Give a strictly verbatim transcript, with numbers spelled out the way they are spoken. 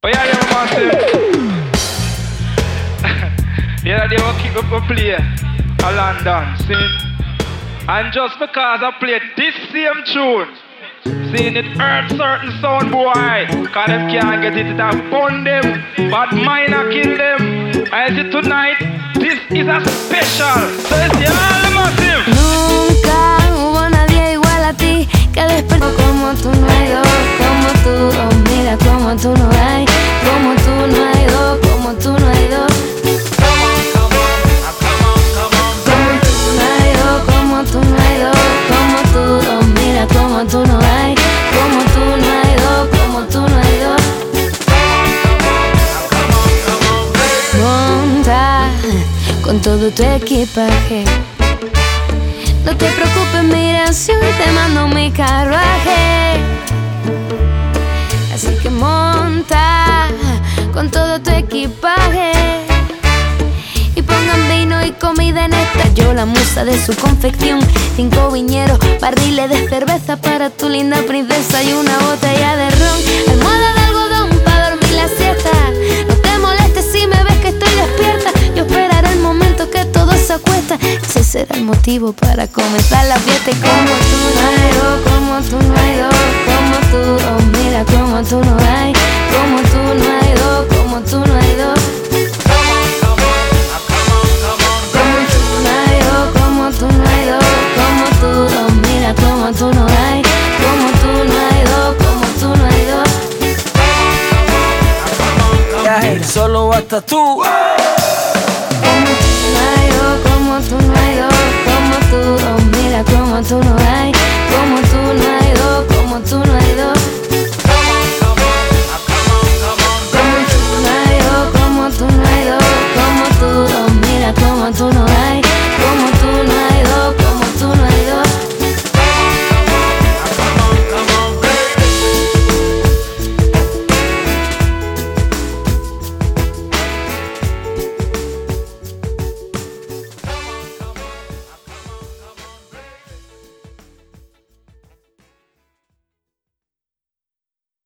Oh yeah, yeah, massive. Yeah, they will keep up a play a London, see? And just because I played this same tune, seeing it hurt certain sound boy, cause them can't get it, it have bun them, but mine a kill them. I see tonight, this is a special, so it's the all massive. Nunca hubo nadie igual a ti, que despertó como tú no hay dos, como tú, oh mira como tú no hay, como tú no hay dos, como tú no hay dos. Como tú no hay dos, como tú, oh mira como tú no hay, como tú no hay dos, como tú no hay dos. Monta con todo tu equipaje, no te preocupes, mira, si hoy te mando mi carruaje. Así que monta con todo tu equipaje y pongan vino y comida en esta. Yo la musa de su confección, cinco viñeros, barriles de cerveza para tu linda princesa y una botella de ron. Almohada de algodón para dormir la siesta. No te molestes si me ves que estoy despierta. Yo esperaré el momento que todo se acuesta. Ese será el motivo para comenzar la fiesta. Y como tú no hay dos, como tú no hay dos, como tú, oh mira como tú no hay, como tú no hay dos, como tú no hay dos. Como tú no hay dos, como tú, oh mira como tú no hay, como tú no hay dos, como tú no hay dos. Yeah, hey, solo hasta tú. Como tú no hay dos, como tú no hay dos, como tú, oh mira como tú no hay, como tú no hay dos, como tú no hay dos.